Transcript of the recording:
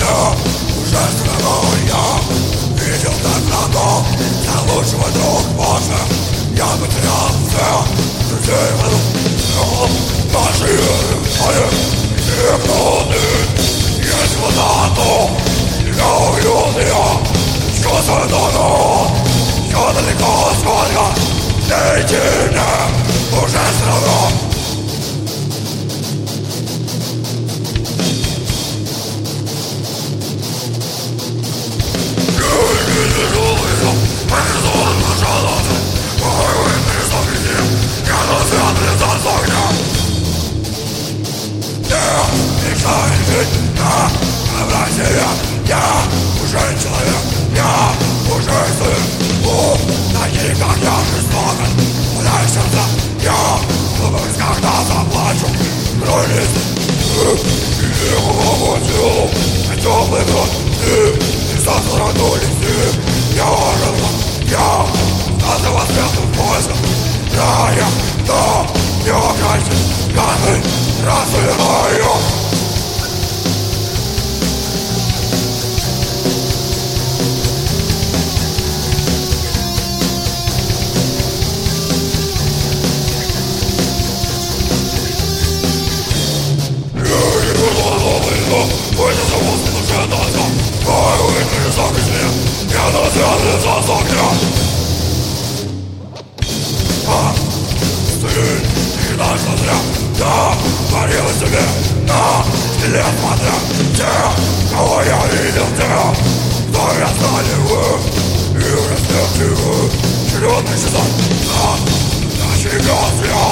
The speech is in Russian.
Я уже страну я видел так много. За лучшего друг Боже, я потерял все друзей в аду. Наши мои не плоды. Есть вода, то я увидел ее. Чувствую дорогу. Я далеко сколько наедине уже страну. Я уже человек, я уже сын. Такие как я жестокан, удай сердца. Я боюсь, когда заплачу. Кровь и его телу теплый град. И сосредоточили снег. Я ожидал, я надо воскресным поиском. Да, я, да, не окажется, каждый раз умираю. Пусть это воздух душе доза. Ой, выпили сок из меня. Я на связи за сок я. Стыль, не нашла зря. Я творила себе на стиле смотря. Те, кого я видел, те, кто я знаю. И уже смертью чередный сезон. На щеках я